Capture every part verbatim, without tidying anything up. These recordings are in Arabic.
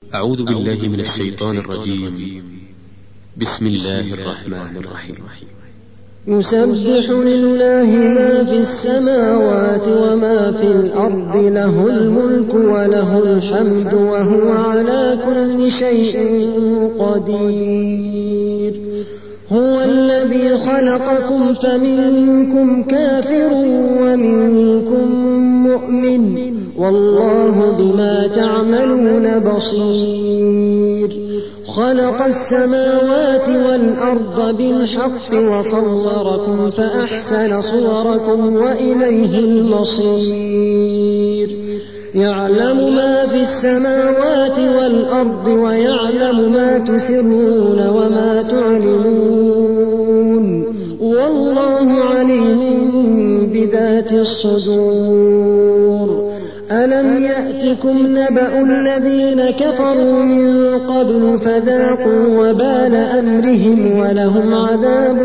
أعوذ بالله من الشيطان الرجيم. بسم الله الرحمن الرحيم. يسبح لله ما في السماوات وما في الأرض، له الملك وله الحمد وهو على كل شيء قدير. هو الذي خلقكم فمنكم كافر ومنكم مؤمن، والله بما تعملون بصير. خلق السماوات والأرض بالحق وصوركم فأحسن صوركم وإليه المصير. يعلم ما في السماوات والأرض ويعلم ما تسرون وما تعلنون، والله عليم بذات الصدور. ألم يأتكم نبأ الذين كفروا من قبل فذاقوا وبال أمرهم ولهم عذاب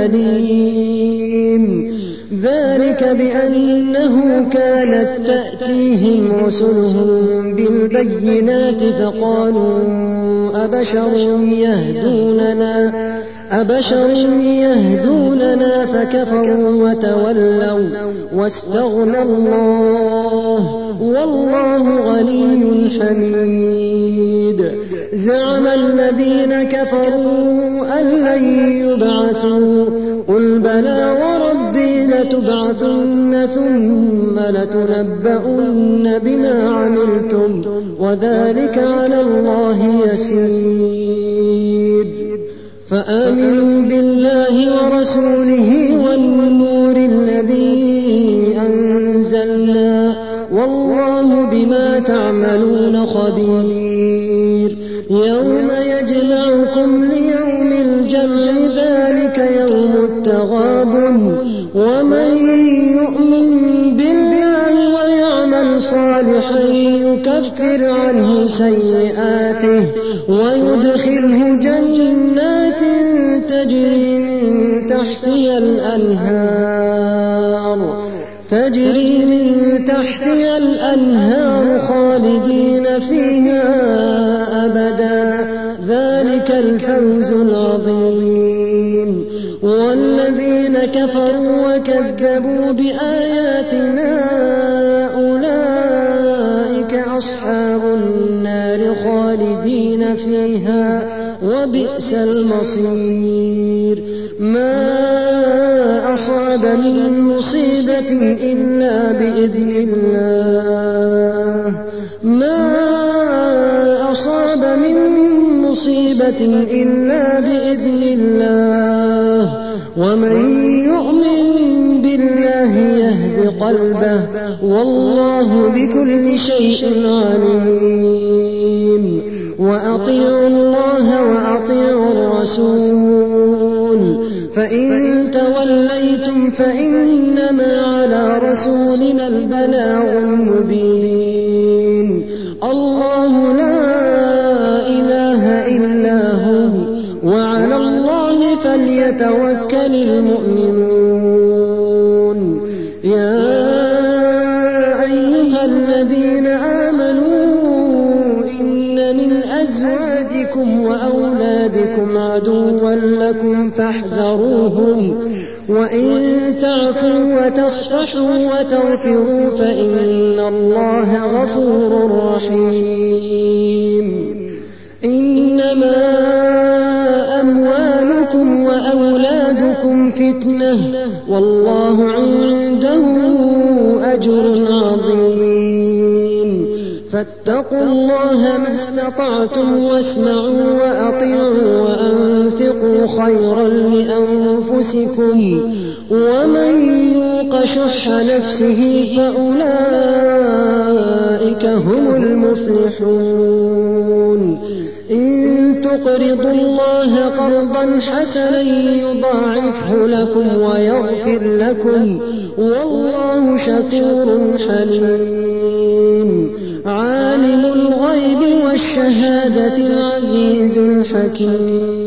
أليم. ذلك بأنه كانت تأتيهم رسلهم بالبينات فقالوا أبشر يهدوننا أبشر يهدوننا فكفروا وتولوا واستغنى الله، والله غني حميد. زعم الذين كفروا أن لن يبعثوا، قل بلى وربي لتبعثن ثم لتنبؤن بما عملتم وذلك على الله يسير. فآمنوا بالله ورسوله والنور الذي أنزلنا، والله بما تعملون خبير. يوم يجمعكم ليوم الجمع ذلك يوم التغابن، ومن يؤمن بالله ويعمل صالحا يكفر عنه سيئاته ويدخله جنات تجري من تحتها الأنهار تجري من تحتها الأنهار خالدين فيها أبدا، ذلك الفوز العظيم. والذين كفروا وكذبوا بآياتنا أولئك أصحاب النار خالدين فيها وبئس المصير. ما أصاب من مصيبة إلا بإذن الله ما أصاب من مصيبة إلا بإذن الله، ومن يؤمن بالله يهد قلبه، والله بكل شيء عليم. وأطيعوا الله وأطيعوا الرسول، فإن توليتم فإنما على رسولنا البلاغ المبين. الله لا إله إلا هو، وعلى الله فليتوكل المؤمنون. يا أيها الذين آمنوا إن من أزواجكم وأولادكم عدوا لكم فاحذروهم، وإن تعفوا وتصفحوا وتغفروا فإن الله غفور رحيم. إنما أموالكم وأولادكم فتنة، والله عنده أجر عظيم. فاتقوا الله ما استطعتم واسمعوا وأطيعوا وأنفقوا خيرا لأنفسكم، ومن يوق شح نفسه فأولئك هم المفلحون. إن تقرضوا الله قرضا حسنا يضاعفه لكم ويغفر لكم، والله شكور حليم. عالم الغيب والشهادة العزيز الحكيم.